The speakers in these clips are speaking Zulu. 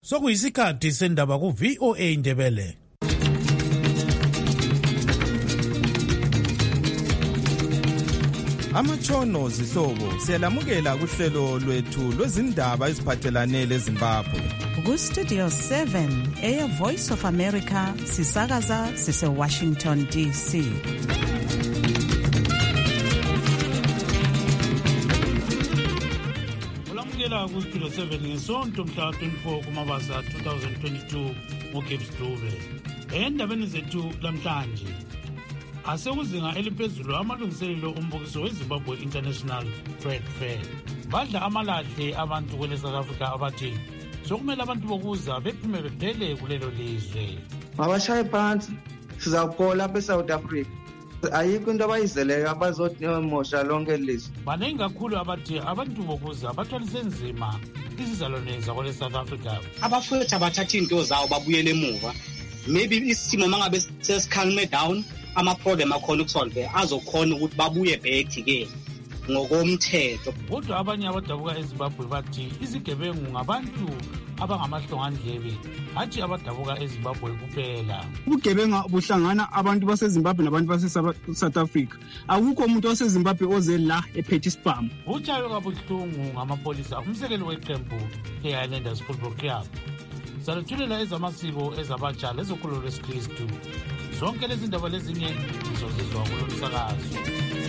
Sokuyisikhathi sendaba ku VOA Indebele. Amatshono zihlobo siyalamukela kuhlelo lwethu lwezindaba eziphathelane leZimbabwe. Ku-Studio 7 Air Voice of America sisakaza sise-Washington DC. Ulamukela ku-Studio 7 ngesonto mhla 24 kuMabasa 2022 ngoGibbs Dube. Endabeni zethu lamhlanje asekuzinga eliphezulu amalungiselelo ombukiso weZimbabwe International Trade Fair. Badla amalahle abantu kwele South Africa abathi sokumele abantu bokuza bephumelele kulelo lizwe. Mabashaye phansi sizawugola lapha eSouth Africa. Ayikho into abayizeleka abazothi mosha lonke lizwe. Baningi kakhulu abathi abantu bokuza bathwalise nzima izizalwane zakwele South Africa. Abafowethu abathatha into zawo babuyele emuva. Maybe isimo mangabe sesikhalme down ama-problem akhona ukusolve azokhona ukuthi babuye back ke ngokomthetho. Kodwa abanye abadabuka eZimbabwe bathi izigebengu ngabantu abangamahlongandlebe hathi abadabuka eZimbabwe kuphela. Ubugebengu buhlangana abantu baseZimbabwe nabantu base-South Africa. Akukho umuntu waseZimbabwe oze la ephethe isibhamu. Utshaywe kabuhlungu ngamapolisa umsekeli weqembu le-Highlanders Football Club. Saluthulela ezamasiko ezabatsha lezokholo lwesikristu. Zonke lezi ndaba lezinye zizozizwa kulo msakazo.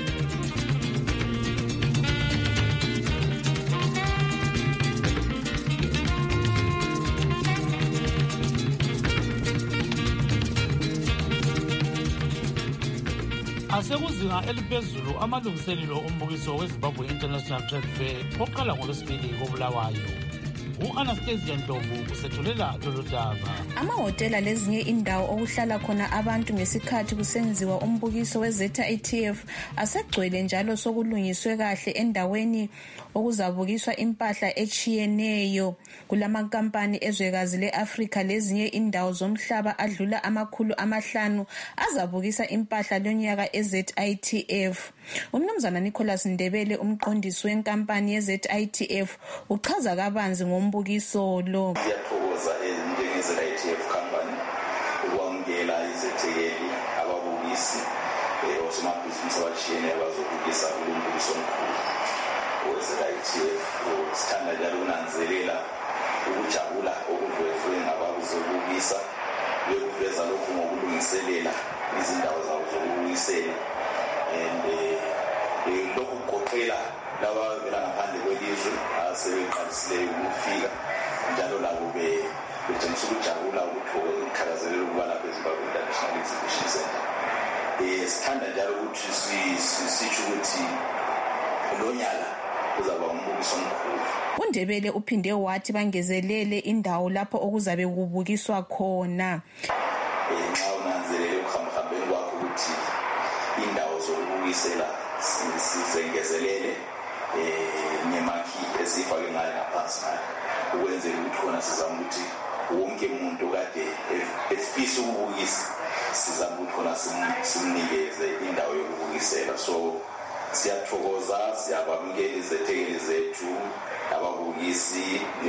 Asekuzinga eliphezulu amalungiselelo ombukiso weZimbabwe International Trade Fair oqala ngoLwesibili koBulawayo. U-Anastasia Ndlovu usethulela lolu daba. Amahotela lezinye indawo okuhlala khona abantu ngesikhathi kusenziwa umbukiso we-ZITF asegcwele njalo sokulungiswe kahle endaweni okuzabukiswa impahla echiyeneyo. Kulamankampani ezwekazi le-Afrika lezinye indawo zomhlaba adlula 500 azabukisa impahla lonyaka e-ZITF. Umnumzana Nicholas Ndebele umqondisi wenkampani ye-ZITF uchaza kabanzi ngombukiso lo. Siyathokoza njenge-ZITF company ukwamukela izethekeli ababukisi osomabhizinisi abashiyene abazobukisa kulo mbukiso omkhulu we-ZITF. Sithanda njalo ukunanzelela ukujabula okuvezwe ngabazobukisa bekuveza lokhu ngokulungiselela izindawo zabo zokubukisela lokhu kugoqela laba vela ngaphandle kwelizwe asebeqalisileyo ukufika njalo labo betshengisa ukujabula ukuthakazelela ukuba lapha eZimbabwe International Exhibition Center. Sithanda njalo ukuthi sisho ukuthi lonyaka kuzaba umbukiso omkhulu. uNdebele uphinde wathi bangezelele indawo lapho okuzabe kubukiswa khona. Nxa unanzelele ukuhambahambeni kwakho ukuthi indawo zokubukisela sizengezelele ngemakhi esifake ngayo ngaphansi ngayo ukwenzela ukuthi khona sizama ukuthi wonke umuntu kade efisa ukubukisa sizama ukuthi khona simnikeze indawo yokubukisela. So siyathokoza, siyabamukela izethekeli zethu ababukisi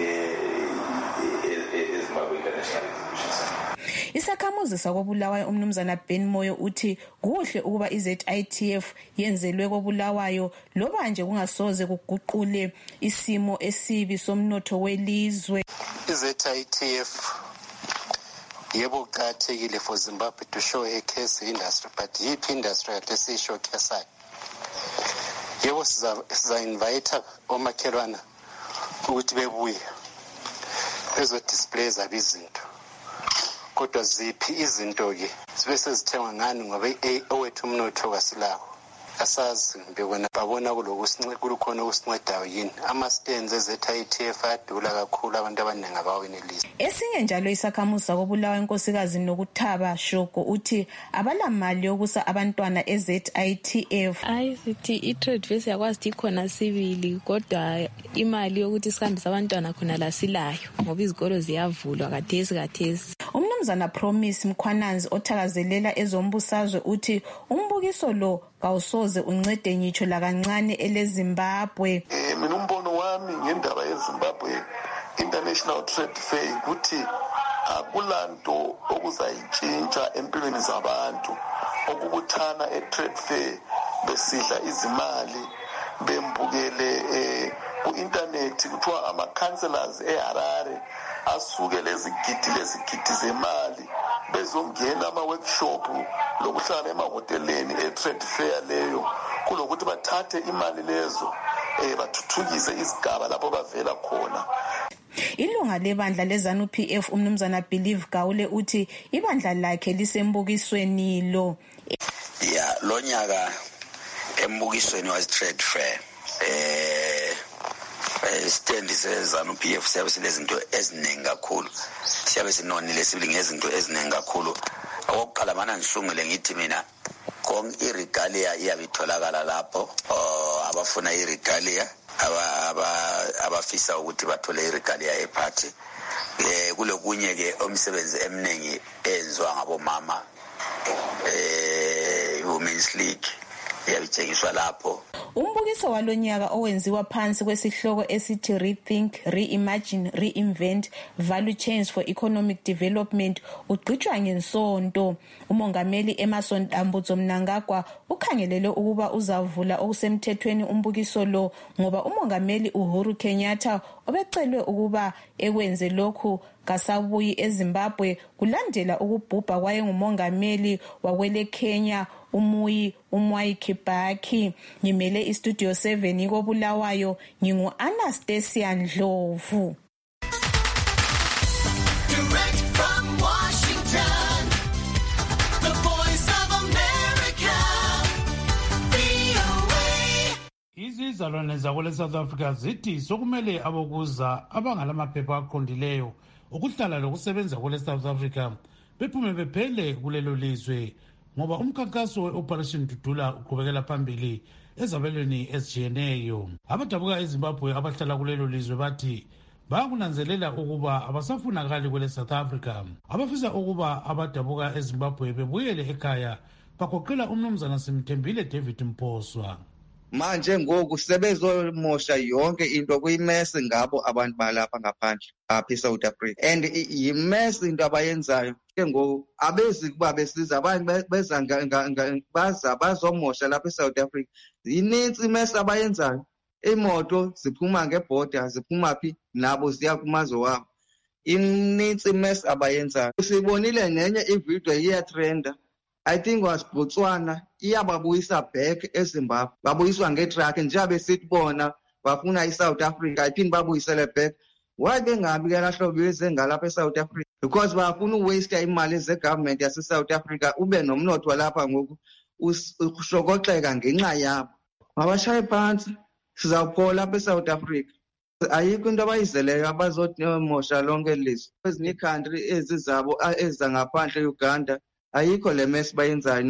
eZimbabwe International Exhibition Center. Isakhamuzi sakoBulawayo umnumzana Ben Moyo uthi kuhle ukuba iZITF yenzelwe koBulawayo loba nje kungasoze kuguqule isimo esibi somnotho welizwe. iZITF yebo kuqakathekile for Zimbabwe to show a case industry, but yiphi industry ate showcase. Yebo siza invite omakhelwana ukuthi bebuye bezo displays abizinto. Kodwa ziphi izinto ke sibe sezithengwa ngani ngoba owethu umnotho wasilawo asazi bekona babona kulokusincekukhona ukusincedayo yini ama-stands eZITF adula kakhulu abantu abaningi abawenelisa. Esinye njalo isakhamuzi sakoBulawayo inkosikazi Nokuthaba Shoko uthi abalamali yokusa abantwana eZITF. Sithi i-trade fair yakwazi ukuthi ikhona sibili kodwa imali yokuthi sihambise abantwana khona la silayo ngoba izikolo ziyavulwa kathesi. Umnumzana Promise Mkhwananzi othakazelela ezombusazwe uthi umbukiso lo kawusoze uncede ngitsho la kancane eleZimbabwe. Mina umbono wami ngendaba yeZimbabwe International Trade Fair ukuthi akulanto okuzayitshintsha empilweni zabantu okubuthana e-trade fair besidla izimali bembukele ku-internet kuthiwa ama-councillors eHarare asuke lezigidi zemali bezongena ama-workshop lokuhlala emahoteleni e-trade fair leyo kulokuthi bathathe imali lezo bathuthukise izigaba lapho bavela khona. Ilunga lebandla leZANU-PF umnumzana Believe Gawule uthi ibandla lakhe lisembukisweni lo. Ya lo nyaka embukisweni was trade fair stand seZANU-PF siyabe sinezinto eziningi kakhulu, siyabe sinonile sibili ngezinto eziningi kakhulu. Okokuqala mana ngisungule ngithi mina konke iregalia iyabitholakala lapho abafuna iregalia abafisa ukuthi bathole iregalia ephathi kulokunye ke umsebenzi eminingi enziwa ngabomama Women's League iyabitshengiswa lapho. Umbukiso walonyaka owenziwa phansi kwesihloko esithi Rethink, Reimagine, Reinvent Value Chains for Economic Development ugqitshwa ngeNsonto. Umongameli Emmerson Dambudzo Mnangagwa ukhangelele ukuba uzavula okusemthethweni umbukiso lo ngoba umongameli Uhuru Kenyatta obecelwe ukuba ekwenze lokhu kasabuyi eZimbabwe kulandela ukubhubha kwayengumongameli wakwele Kenya Mwai Kibaki. Ngimele iStudio 7 koBulawayo ngingu Anastasia Ndlovu. Direct from Washington, the Voice of America, VOA. Izizalwane zakwele South Africa zithi sokumele abokuza abangalamaphepha aqondileyo ukuhlala lokusebenza kwele South Africa bephume bephele kulelo lizwe ngoba umkhankaso we-Operation Dudula uqhubekela phambili ezabelweni ezijiyeneyo. Abadabuka eZimbabwe abahlala kulelo lizwe bathi bayakunanzelela ukuba abasafunakali kwele South Africa. Abafisa ukuba abadabuka eZimbabwe bebuyele ekhaya bagoqela umnumzana Simthembile David Mposwa. Manje ngoku sebezomosha yonke into kuyimesi ngabo abantu balapha ngaphandle apha eSouth Africa, and yimesi into abayenzayo ke ngoku abezi kuba besiza abantu beza bazomosha lapha eSouth Africa. Inintsi imesi abayenzayo, imoto ziphuma ngebhoda ziphuma phi nabo ziya kumazwe wabo. Inintsi imesi abayenzayo. Sibonile nenye ivideo iyatrenda, I think was Botswana, iyababuyisa back eZimbabwe, babuyiswa ngetruck njengoba besitibona bafuna iSouth Africa iphinde babuyisele back. Why bengabi ke lahlobo beze ngalapha eSouth Africa? Because bafuna uwaste imali zegovernment yaseSouth Africa ube nomnotho lapha ngoku ushokoxeka ngenxa yabo. Mabashaye phansi sizawuphola lapha eSouth Africa. Ayikho into abayizeleyo abazothi mosha lonke lizwe. Ezinye country ezizabo ezangaphandle Uganda ayikho le mess bayenzayo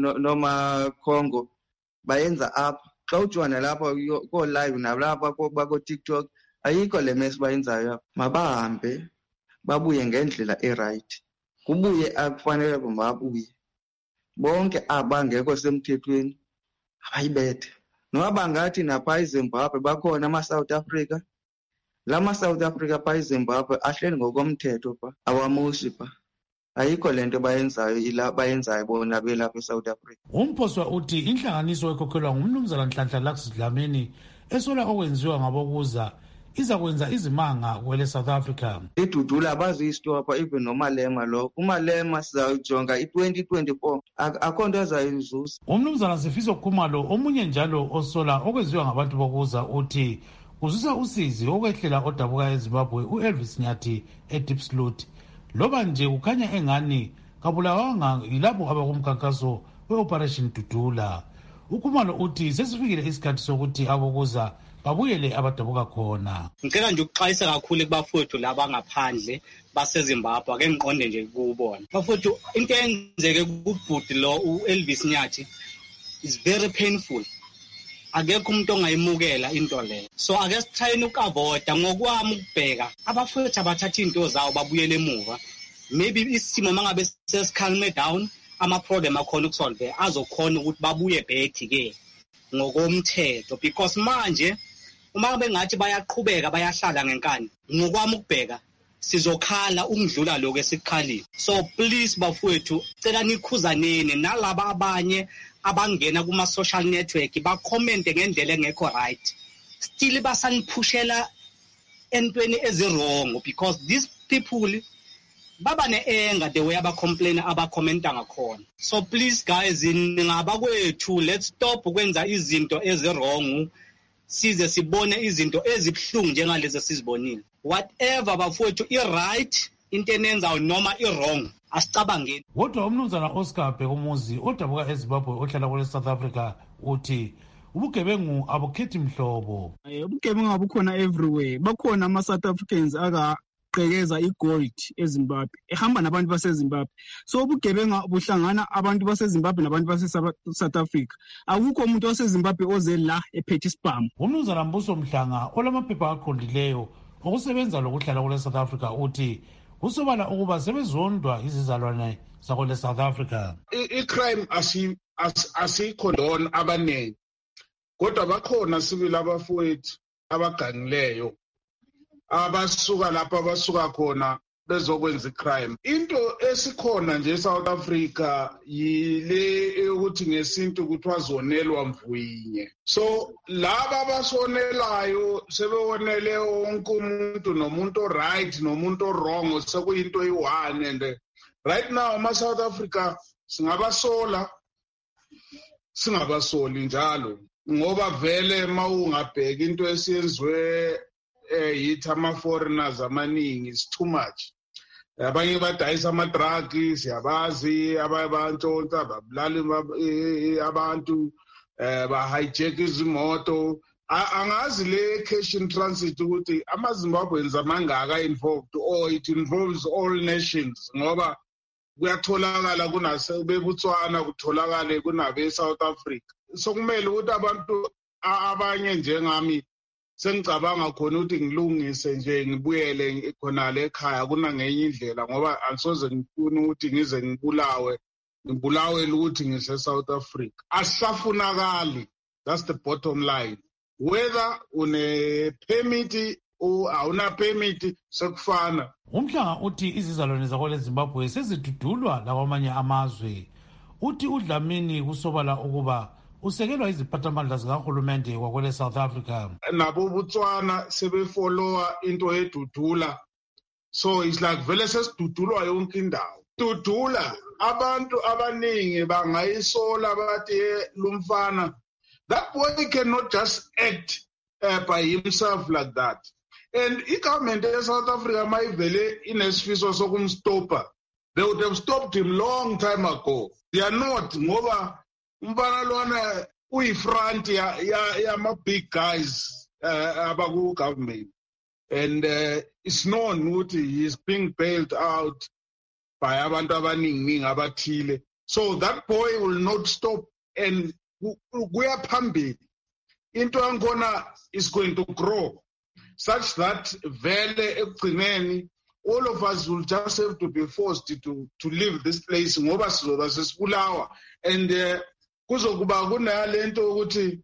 noma Congo bayenza apha. Xa ujwana lapha ko live nalapha bako TikTok ayikho le mess bayenzayo apha. Mabahambe babuye ngendlela eright. Kubuye akufanele babuye. Bonke abangekho semthethweni abayibethe. Noba ngathi napha eZimbabwe bakhona ama-South Africa. Lama South Africa pha eZimbabwe ahleli ngokomthetho pha awamoshi pha. Ayikho lento bayenzayo bona belapha eSouth Africa. Umposwa uthi inhlanganiso ekhokhelwa ngumnumzana Nhlanhla Lux Dlamini esola okwenziwa ngabokuza iza kwenza izimanga kwele South Africa. Idudula baziyistopha even nomalema lo. Umalema sizawujonga i-2024 akho nto azayizuza. Umnumzana Sifiso Khumalo omunye njalo osola okwenziwa ngabantu bokuza uthi uzuza usizi okwehlela odabuka eZimbabwe uElvis Nyathi eDeepsloot. Loba nje kukhanya engani kabulawanga yilabo abakumkhankaso we-Operation Dudula. Ukhumalo uthi sesifikile isikhathi sokuthi abokuza babuyele abadabuka khona. Ngicela nje ukuxwayisa kakhulu kubafowethu laba ngaphandle baseZimbabwe ake ngiqonde nje kubona. Bafowethu into eyenzeke kubhuti lo uElvis Nyathi is very painful. Akekho umuntu ongayimukela into leyo. So ake sithayini ukavoda ngokwami ukubheka abafowethu abathatha into zawo babuyele emuva. Maybe isimo mangabe sesikhalme down ama problem akhona ukusolve azokhona ukuthi babuye back ke ngokomthetho, because manje uma bengathi bayaqhubeka bayahlala ngenkani ngokwami ukubheka sizokhala ukudlula lokho esikukhalile. So please bafowethu cela nikhuzaneni nalaba abanye abangena kuma social network ba-comment ngendlela engekho right, still basaniphushela entweni ezirong because these people baba ne-anger the way aba-complaina aba-commenta ngakhona. So please guys, ningaba kwethu, let's stop ukwenza izinto ezirong size sibone izinto ezibuhlungu njengalezi sizibonile. Whatever bafowethu i-right into enenzayo noma i-wrong asicabangeni. Kodwa umnumzana Oscar Bhekumuzi odabuka eZimbabwe ohlala kule South Africa uthi ubugebengu abukhethi mhlobo. Ubugebengu abukhona everywhere. Bakhona ama-South Africans agaqekeza igold eZimbabwe ehamba nabantu baseZimbabwe. So ubugebengu buhlangana abantu baseZimbabwe nabantu base-South Africa. Akukho umuntu waseZimbabwe oze la ephethe isibhamu. Umnumzana Mbuso Mhlanga olamaphepha aqondileyo okusebenza lokuhlala kule South Africa uthi kusobala ukuba sebezondwa izizalwane zakole South Africa. I-crime asiyikhondona abaningi, kodwa bakhona sibili abafowethu abagangileyo abasuka lapha abasuka khona bezokwenza i-crime. Into esikhona nje eSouth Africa yile ukuthi ngesintu kuthiwa zonelwa mvuyinye. So laba abasonelayo sebewonele wonke umuntu, nomuntu right nomuntu wrong, sekuyinto eyi-one. And right now ama-South Africa singabasola singabasoli njalo, ngoba vele ma ungabheka into esiyenziwe yithi ama-foreigners amaningi is too much. Abanye badayisa ama-drug, siyabazi, abanye bantshontsha, babulala abantu, ba-hijack izimoto. Angazi le cash in transit ukuthi ama-Zimbabweans amangaka involved or it involves all nations, ngoba kuyatholakala kunaseBotswana, kutholakale kunabe-South Africa. So kumele ukuthi abantu abanye njengami sengicabanga khona ukuthi ngilungise nje ngibuyele khona le ekhaya kunangenye indlela, ngoba angisoze ngifune ukuthi ngize ngibulawe ukuthi ngise-South Africa. Asisafunakali, that's the bottom line. Whether une-permit or awuna-permit sekufana. Umhlanga uthi izizalwane zakwele Zimbabwe sezidudulwa lakwamanye amazwe. Uthi uDlamini kusobala ukuba usekelwa iziphathamandla zikahulumende kwakwele South Africa. Nabo Botswana sebefollowa into edudula, so it's like vele sesidudulwa yonke indawo. Dudula abantu abaningi bangayisola bathi lumfana, that boy cannot just act by himself like that. And i-government e-South Africa mayivele inesifiso sokumstopa, they would have stopped him long time ago. They are not, ngoba umfana lona uyi-front yama-big guys abaku-government. And it's known ukuthi he is being bailed out by abantu abaningi abathile. So that boy will not stop, and kuya phambili into yakhona is going to grow such that vele ekugcineni all of us will just have to be forced to leave this place, ngoba sizoba sesibulawa. And kuzokuba kunalento ukuthi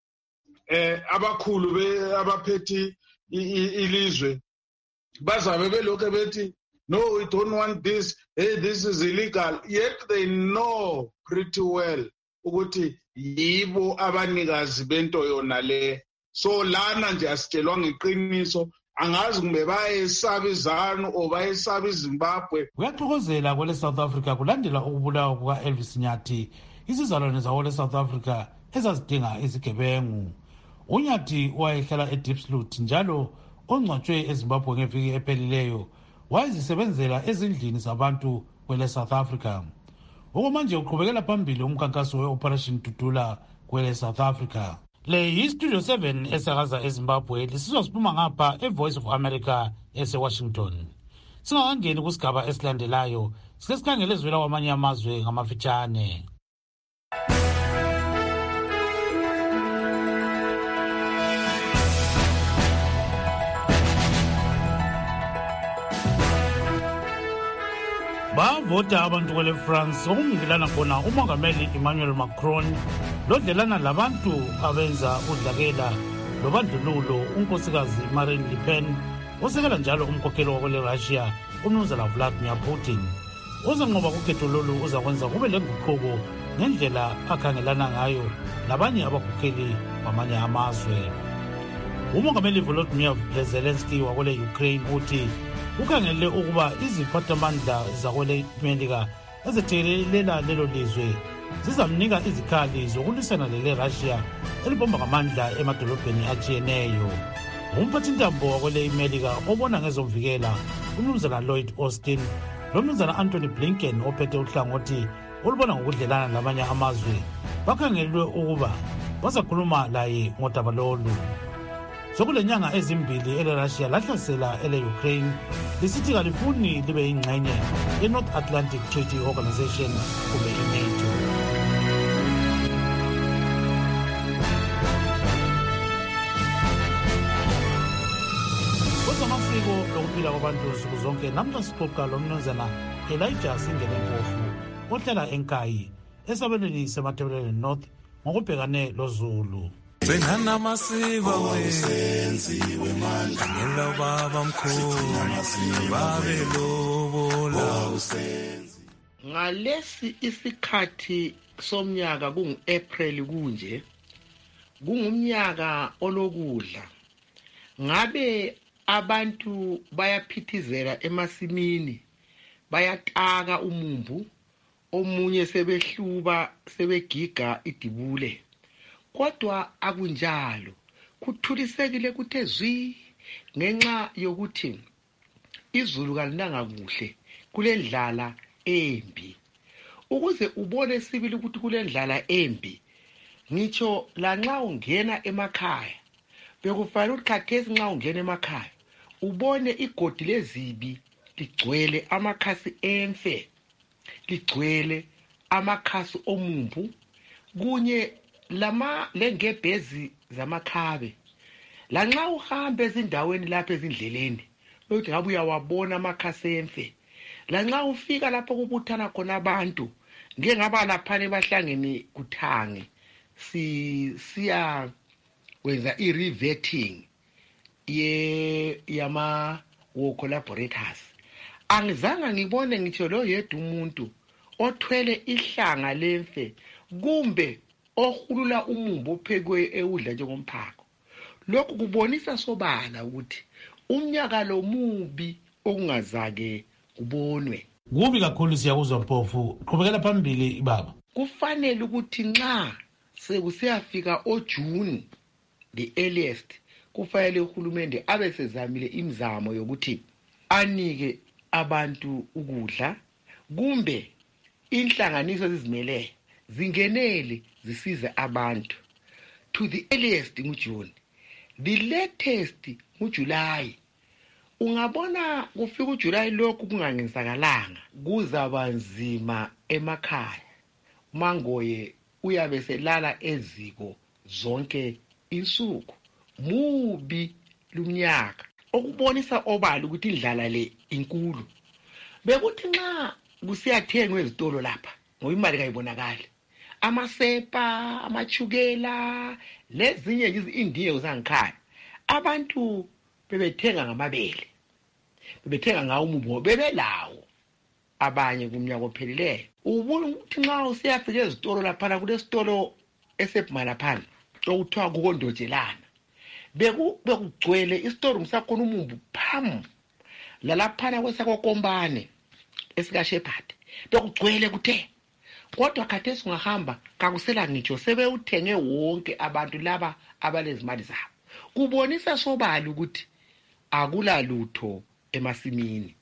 abakhulu abaphethe ilizwe bazabe belokho bethi no, we don't want this, hey, this is illegal, yet they know pretty well ukuthi yibo abanikazi bento yona le. So lana nje asitshelwa ngeqiniso, angazi kumbe bayesaba izanu o bayesaba iZimbabwe. Kuyaxokozela kwele South Africa kulandela ukubulawa kuka-Elvis Nyathi izizalwane zakwele South Africa ezazidinga izigebengu. uNyathi wayehlala eDiepsloot njalo ongcwatshwe eZimbabwe ngeviki ephelileyo wayezisebenzela ezindlini zabantu kwele South Africa. Okwamanje uqhubekela phambili umkhankaso we-Operation Dudula kwele South Africa. Le yi-Studio 7 esakaza eZimbabwe lisizwa siphuma ngapha eVoice of America eseWashington. Singakangeni kusigaba esilandelayo sike sikhangele ezwela kwamanye amazwe ngamafitshane. Bavota abantu kwele France okungelana khona umongameli Emmanuel Macron lodlelana labantu abenza udlakela lobandlululo unkosikazi Marine Le Pen osekela njalo umkhokheli wakwele Russia umnumzana Vladimir Putin. Ozenqoba kukhetho lolu uzakwenza kube lenguquko ngendlela akhangelana ngayo labanye abakhokheli bamanye amazwe. Umongameli Volodymyr Zelensky wakwele Ukraine uthi ukhangele ukuba iziphathamandla zakwele Melika ezethekelela lelo lizwe zizamnika izikhali zokulwisana lele Russia elibomba ngamandla emadolobheni atshiyeneyo. Umphathintambo wakwele Melika obona ngezomvikela umnumzana Lloyd Austin lomnumzana Anthony Blinken ophethe uhlangothi olubona ngokudlelana lamanye amazwe bakhangelwe ukuba bazakhuluma laye ngodaba lolu. Sokulenyanga ezimbili ele-Russia lahlasela ele-Ukraine lisithi kalifuni libe yingxenye ye-North Atlantic Treaty Organization kumbe i-NATO. Kwezamasiko lokuphila kwabantu nsuku zonke namhla sixoxa lomnumzana Elijah Singelempofu ohlala eNkayi esabelweni seMatabeleland North ngokubhekane loZulu. Sengana masiko wenziwe manje ngelo baba mkhulu babe lobola usenzi ngalesi isikhathi somnyaka kungu-April kunje kungumnyaka olokudla ngabe abantu bayaphithizela emasimini bayataka umumbu omunye sebehluba sebegiga idibule. Kodwa akunjalo kuthulisekile kuthe zwi ngenxa yokuthi izulu kalinanga kuhle kulendlala embi. Ukuze ubone sibili ukuthi kulendlala embi ngitsho lanxa ungena emakhaya bekufanele ukuthi khathesi nxa ungena emakhaya ubone igodi lezibi ligcwele amakhasi emfe ligcwele amakhasi omumbu kunye lama lengebhezi zamakhabe lanxa uhambe ezindaweni lapha ezindleleni uthi ngabe uyawabona amakhasi emfe lanxa ufika lapho kubuthana khona abantu ngeke ngaba laphane bahlangene kuthange siya wenza i-revetting yama war collaborators. Angizanga ngibone ngitsho lo yedwa umuntu othwele ihlanga lemfe kumbe ohulula umumbu ophekwe eudla njengomphako. Lokhu kubonisa sobala ukuthi umnyaka lo mubi okungazake kubonwe. Kubi kakhulu siyakuzwa Mpofu, qhubekela phambili baba. Kufanele ukuthi nxa sekusiyafika oJune the earliest kufanele uhulumende abe sezamile imizamo yokuthi anike abantu ukudla kumbe inhlanganiso ezizimele zingenele zisize abantu to the earliest nguJune, the latest nguJuly. Ungabona kufika uJuly lokhu kungangenzakalanga kuzaba nzima emakhaya. Mangoye uyabe selala eziko zonke insuku. Mubi lumnyaka okubonisa obala ukuthi indlala le inkulu. Bekuthi nxa kusiyathengwa ezitolo lapha ngoba imali kayibonakali. Amasepa, amachukela, lezinye izindiyeko zangikhaya. Abantu bebethenga ngamabele. Bebethenga ngawo umumbu bebelawo. Abanye kumnyaka ophelileyo. Ubona ukuthi nxa usiyafika ezitolo lapha kulesitolo esebumala phansi okuthiwa kukondojelana. Bekugcwele isitolo ngisakhona umumbu phamu. Lalaphana kwesakokombane esika Shepherd. Bekugcwele kuthe. Kodwa khathesi ungahamba kakusela ngitsho sebewuthenge wonke abantu laba abalezimali zabo. Kubonisa sobala ukuthi akula lutho emasimini.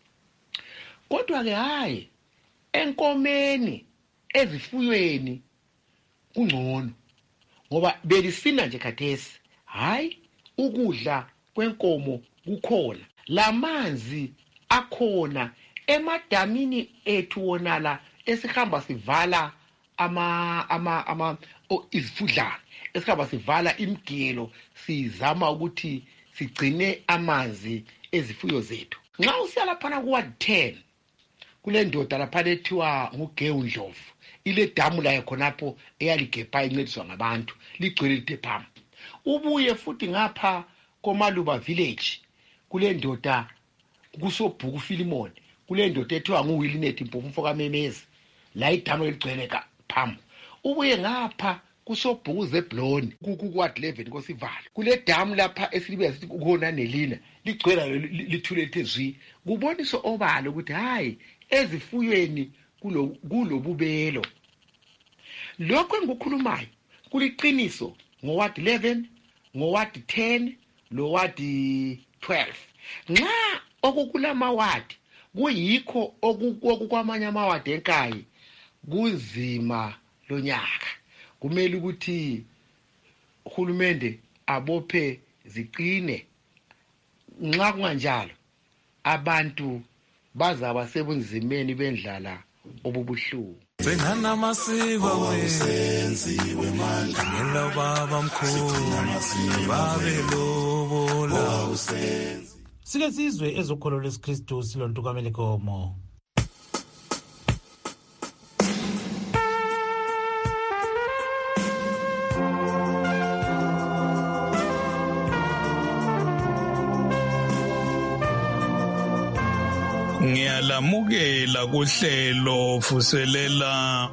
Kodwa ke hayi enkomeni ezifuyweni kungcono ngoba belisina nje khathesi. Hayi ukudla kwenkomo kukhona, lamanzi akhona emadamini ethu wonala esihamba sivala izifudlana, esihamba sivala imigelo sizama ukuthi sigcine amanzi ezifuyo zethu. Nxa usiya laphana kuward 10 kule ndoda laphana ethiwa nguGewu Ndlovu ile damu layo khonapho eyaligebha incediswa ngabantu ligcwele lithe phamu. ubuye futhi ngapha koMaluba village kule ndoda kusobhuku Philemon kule ndoda ethiwa nguWillinet Mpofu mfokamemezi la idamu eligcwele phambi. Ubuye ngapha kusobhuku zeBloni kuward 11 kosivalo kule damu lapha esilibiza sithi ukona nelina ligcwela lithule lithezwi. Kuboniso obalo ukuthi hayi ezifuyweni kulobubelo. Lokho engikukhulumayo kuliqiniso ngoward 11 ngoward 10 loward 12. Nxa okukulamawadi kuyikho okukwamanye amawadi enkayi kunzima lonyaka. Kumele ukuthi uhulumende abophe ziqine. Nxa kunganjalo abantu bazaba sebunzimeni bendlala obubuhlungu. Sengana masiko wenziwe manje ngelo baba mkhulu babelobola usenzi. Sike sizwe ezokholo lesiKristu silontukamele komo. Ngiyalamukela kuhlelo fuselela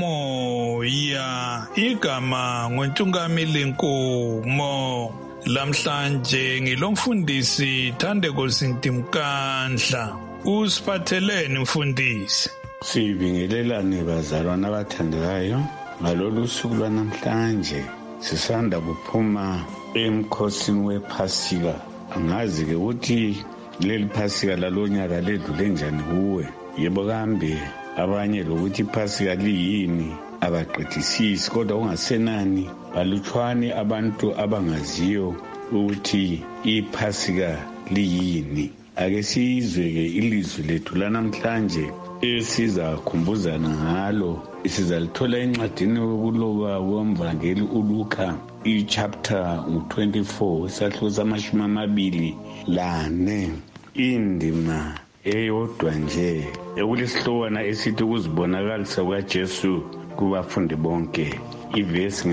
umoya igama ngoNtungamili Nkomo. Lamhlanje ngilomfundisi Thandeko Sintimkandla. Usiphatheleni mfundisi? Sibingelelane bazalwane abathandekayo ngalolu suku lwanamhlanje sisanda kuphuma emkhosini wePhasika. Angazi ke ukuthi leli Phasika lalonyaka ledlule njani kuwe. Yebo kambe abanye lokuthi iPhasika liyini abaqedisisi kodwa ungasenani balutshwane abantu abangaziyo ukuthi iPhasika liyini. Ake sizwe ke ilizwi lethu lanamhlanje esiza kukhumbuzana ngalo. Sizalithola encwadini yokuloba komvangeli uLuka ichapter 24 isahluko sama-24 indima eyodwa nje ekulesihlokwana esithi ukuzibonakalisa kukaJesu kubafundi bonke. Ivesi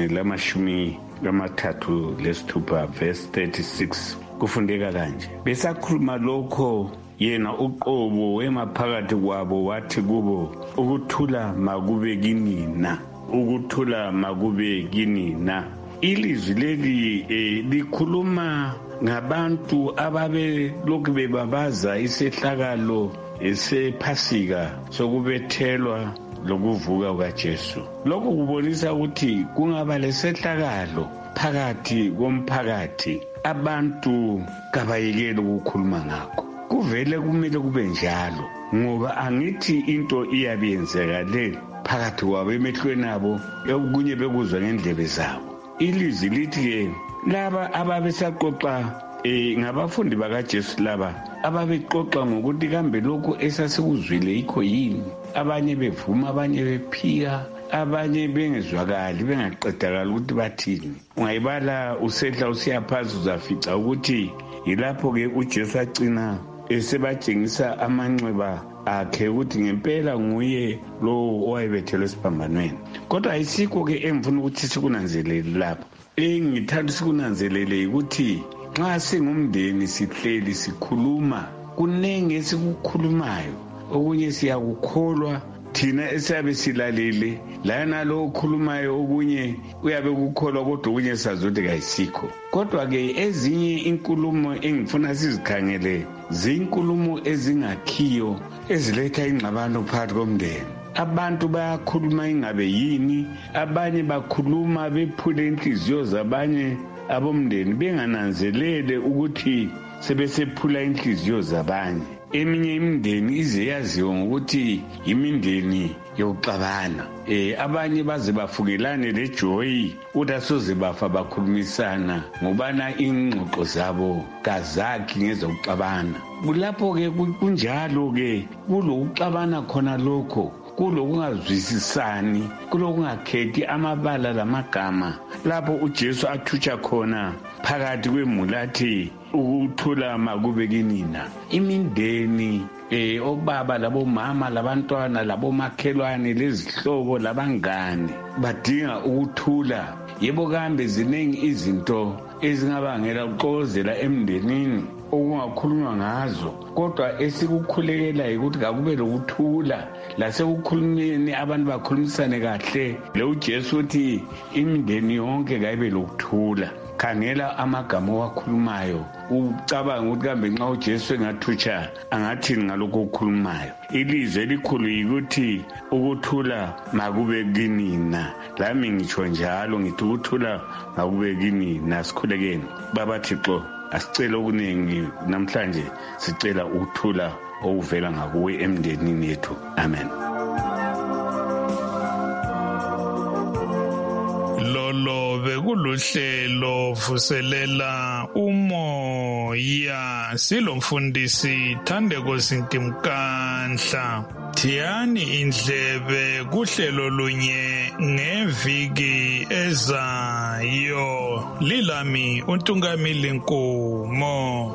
ngelamashumi-36 verse 36 kufundeka kanje. Besakhuluma lokho yena uqobo wemaphakathi kwabo wathi kubo, ukuthula makube kinina, ukuthula makube kinina. Ilizwi leli likhuluma ngabantu ababe lokhu bebabaza isehlakalo esePhasika sokubethelwa lokuvuka kukaJesu. Lokho kubonisa ukuthi kungaba lesehlakalo phakathi komphakathi abantu kabayekele ukukhuluma ngakho. Kuvele kumele kube njalo ngoba angithi into iyabiyenzekale phakathi kwabo emehlweni abo okunye bekuzwa ngendlebe zabo. Ilizwi lithi ke laba ababesaqoqa ngabafundi bakaJesu laba ababeqoqa ngokuthi kambe lokho esasikuzwile yikho yini. Abanye bevuma abanye bephika abanye bengezwakali bengaqedakala ukuthi bathini. Ungayibala usehla usiyaphansi uzafica ukuthi yilapho ke uJesu agcina esebatshengisa amanxeba akhe ukuthi ngempela nguye lo owayebethelwe esiphambanweni. Kodwa ayisikho ke engifuna ukuthi sikunanzelele lapho. Engithanda sikunanzelele ukuthi nxa singumndeni sihleli sikhuluma kunenge esikukhulumayo okunye siyakukholwa thina esiyabe silalele lana lo okhulumayo okunye uyabe kukholwa kodwa okunye sazothi kayisikho. Kodwa ke ezinye inkulumo engifuna sizikhangele zinkulumo ezingakhiyo eziletha ingxabano phakathi komndeni. Abantu bayakhuluma ingabe yini, abanye bakhuluma bephule inhliziyo zabanye abomndeni bengananzelele ukuthi sebesephula inhliziyo zabanye. Eminye imindeni ize yaziwe ngokuthi imindeni yokuxabana. Abanye baze bafukelane lejoyi udasoze bafa bakhulumisana ngobana ingxoxo zabo kazakhi ngezokuxabana. Kulapho ke kunjalo ke kulokuxabana khona lokho kulokungazwisisani kulokungakhethi amabala lamagama lapho uJesu athutsha khona phakathi kwemulathi ukuthula makube kinina. Imindeni obaba labomama labantwana labomakhelwane lezihlobo labangane badinga ukuthula. Yebo kambe ziningi izinto ezingabangela uxokozela emndenini okungakhulunywa ngazo, kodwa esikukhulekela ukuthi kakube lokuthula lasekukhulumeni abantu bakhulumisane kahle. Lo Jesu uthi imindeni yonke kayibe lokuthula. Khangela amagama owakhulumayo, ucabanga ukuthi kambe nxa uJesu engathutsha angathini ngalokho okukhulumayo. Ilizwe elikhulu yikuthi ukuthula makube kinina. Lami ngitsho njalo ngithi ukuthula makube kinina. Sikhulekeni Baba Thixo, asicela okuningi namhlanje, sicela ukuthula okuvela ngakuwe emndenini yethu. Amen. Lolo bekuluhlelo vuselela umoya, silomfundisi Thandeko Sintimkanhla. Thiyani indlebe kuhlelo lunye ngeviki ezayo. Lilami uNtungamili Nkomo.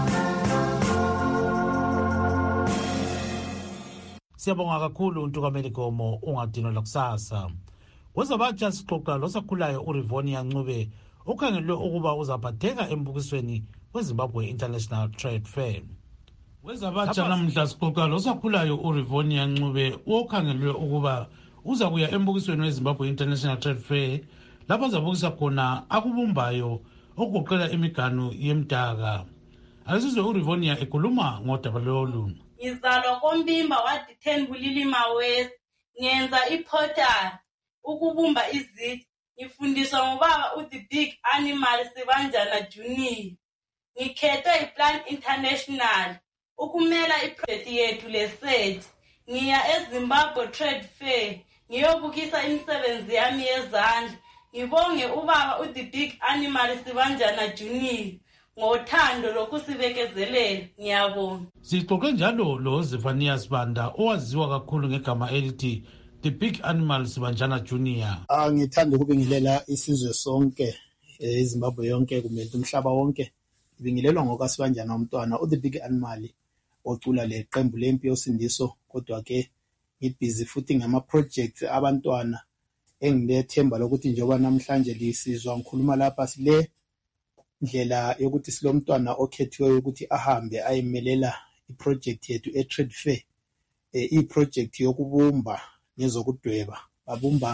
Siyabonga kakhulu uNtungamili Nkomo, ungadinwa kusasa. Wezabatsha sixoxa losakhulayo uRivonia Ncube okhangelwe ukuba uzaphatheka embukisweni weZimbabwe International Trade Fair. Wezabatsha namhla sixoxa losakhulayo uRivonia Ncube okhangelwe ukuba uza kuya embukisweni weZimbabwe International Trade Fair lapho azabukisa khona akubumbayo okugoqela imiganu yemdaka. Asizwe uRivonia ekhuluma ngodaba lolu. Ngizalwa koMbimba wadi 10 Bulilima West, ngenza iportal ukubumba izitsha. Ngifundiswa ngobaba uThe Big Animal Sibanjana Junior. Ngikhethe iPlan International ukumela iproject yethu leSet. Ngiya eZimbabwe Trade Fair ngiyobukisa imisebenzi yami yezandla. Ngibonge ubaba uThe Big Animal Sibanjana Junior ngothando lokusibekezelela. Ngiyabonga. Sixoxe njalo lo Zephanias Banda owaziwa kakhulu ngegama elithi The Big Animal Sibanjana Junior. Ngithanda ukubingelela isizwe sonke eZimbabwe yonke kumbe umhlaba wonke. Ngibingelelwa ngokaSibanjana umntwana uThe Big Animal ocula leqembu lempi yosindiso, kodwa ke ngibhizi futhi ngama projects abantwana engilethemba lokuthi njengoba namhlanje lisizwa ngikhuluma lapha sile ndlela yokuthi silomntwana okhethiweyo ukuthi ahambe ayemelela iproject yethu eTrade Fair, iproject yokubumba nezokudweba. Babumba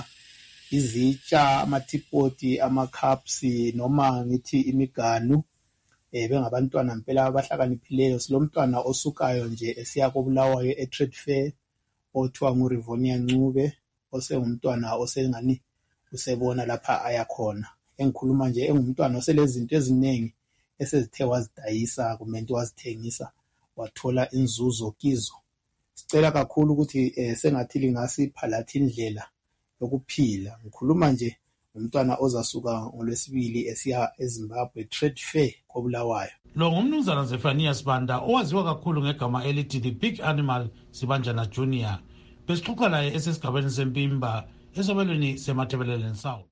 izitsha, amatipoti, amacups noma ngithi imiganu. Bengabantwana impela abahlakaniphileyo. Silomntwana osukayo nje esiya koBulawayo eTrade Fair othiwa nguRivonia Ncube, osengumntwana osengani usebona lapha ayakhona. Engikhuluma nje engumntwana oselezinto eziningi esezithe wazidayisa kumbe wazithengisa wathola inzuzo kizo. Sicela kakhulu ukuthi sengathi lingasipha lathi indlela yokuphila. Ngikhuluma nje umntwana ozasuka ngoLwesibili esiya eZimbabwe Trade Fair koBulawayo. Lo ngumnumzana Zephanias Banda owaziwa kakhulu ngegama elithi The Big Animal Sibanjana Junior. Besixoxa naye esesigabeni seMpimba esobelweni seMathebeleleni South.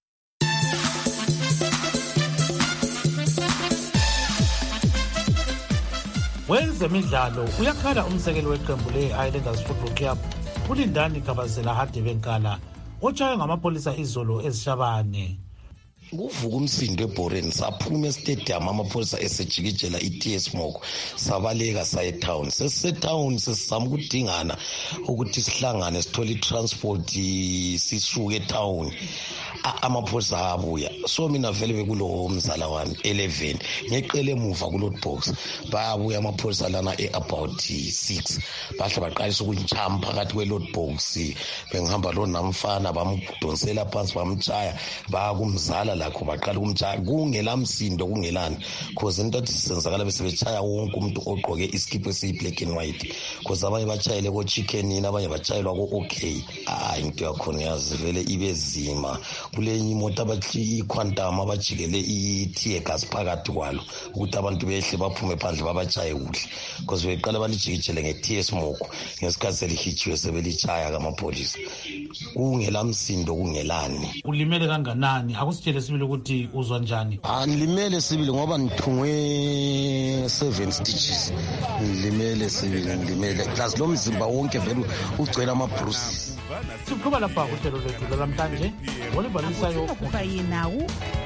Wezemidlalo uyakhala umsekeli weqembu le-Islanders Football Club uLindani Kabazela Hadebenkala otshaywe ngamapolisa izolo eZishabane. Kuvuka umsindo eBhoren saphuma estadium amapholisa esejikijela iTS Moko sabaleka sayetown. Sesetown sesizama ukudingana ukuthi sihlangane sithole itransport sisuke etown. Amapholisa abuya, so mina vele bekulo mzala wami 11 ngeqele emuva kuload box babuya amapholisa lana about 6 bahle baqalisa ukuntshama phakathi kweload box. Bengihamba lo namfana bamdonsela phansi bamtshaya bakumzala lakho baqala ukumtshaya kungelamsindo kungelani because into ethi senzakala bese betshaya wonke umuntu ogqoke iskipa esiyi black and white because abanye bachayele ko chicken abanye bachayelwa ko okay. Into yakhona yazi vele ibezima kulenye imoto abathi iquantum abajikele iTier gas phakathi kwalo ukuthi abantu behle baphume phandle babachaye kuhle because beqala balijikijele ngeTS Moko ngesikhathi selihitshiwe sebelichaya kamapolisa kungelamsindo kungelani. Ulimele kanganani? Akusitshele sibili ukuthi uzwa njani? Nilimele sibili ngoba ngithungwe 7 stitches. Nilimele sibili nilimele plus lo mzimba wonke vele ugcwele amabruises. Sikhuluma lapha uhlelo lwethu lamhlanje olibalisayo kuba yinawu